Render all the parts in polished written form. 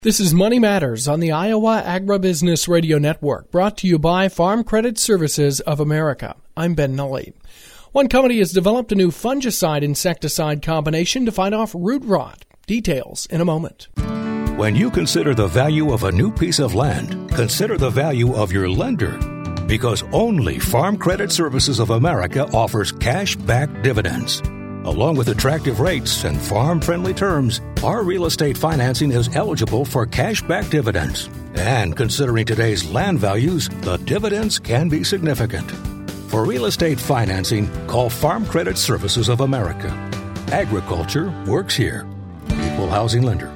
This is Money Matters on the Iowa Agribusiness Radio Network, brought to you by Farm Credit Services of America. I'm Ben Nulley. One company has developed a new fungicide-insecticide combination to fight off root rot. Details in a moment. When you consider the value of a new piece of land, consider the value of your lender. Because only Farm Credit Services of America offers cash-back dividends. Along with attractive rates and farm-friendly terms, our real estate financing is eligible for cash-back dividends. And considering today's land values, the dividends can be significant. For real estate financing, call Farm Credit Services of America. Agriculture works here. Equal housing lender.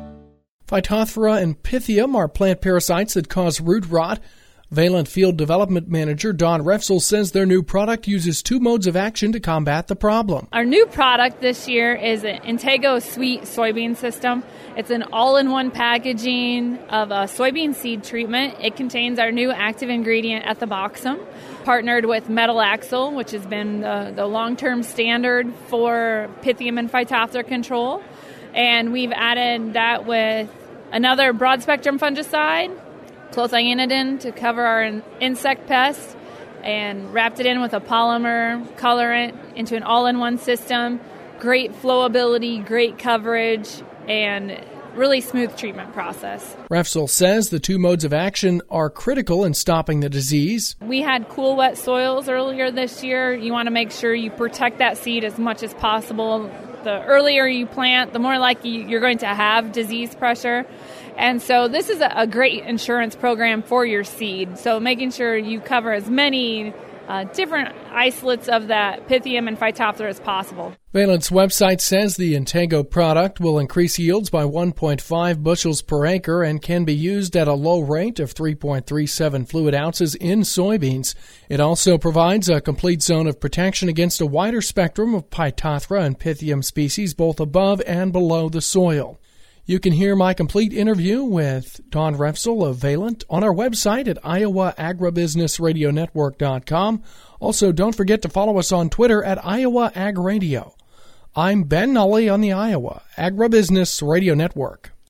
Phytophthora and Pythium are plant parasites that cause root rot. Valent Field Development Manager Don Refsel says their new product uses two modes of action to combat the problem. Our new product this year is an Intego Sweet soybean system. It's an all-in-one packaging of a soybean seed treatment. It contains our new active ingredient, ethoboxam, partnered with Metalaxyl, which has been the long-term standard for Pythium and Phytophthora control. And we've added that with another broad-spectrum fungicide, clothianidin, to cover our insect pests, and wrapped it in with a polymer colorant into an all-in-one system. Great flowability, great coverage, and really smooth treatment process. Refsel says the two modes of action are critical in stopping the disease. We had cool, wet soils earlier this year. You want to make sure you protect that seed as much as possible. The earlier you plant, the more likely you're going to have disease pressure. And so this is a great insurance program for your seed. So making sure you cover as many different isolates of that Pythium and Phytophthora as possible. Valent's website says the Intego product will increase yields by 1.5 bushels per acre and can be used at a low rate of 3.37 fluid ounces in soybeans. It also provides a complete zone of protection against a wider spectrum of Phytophthora and Pythium species both above and below the soil. You can hear my complete interview with Don Refsel of Valent on our website at iowaagribusinessradionetwork.com. Also, don't forget to follow us on Twitter at Iowa Ag Radio. I'm Ben Nulley on the Iowa Agribusiness Radio Network.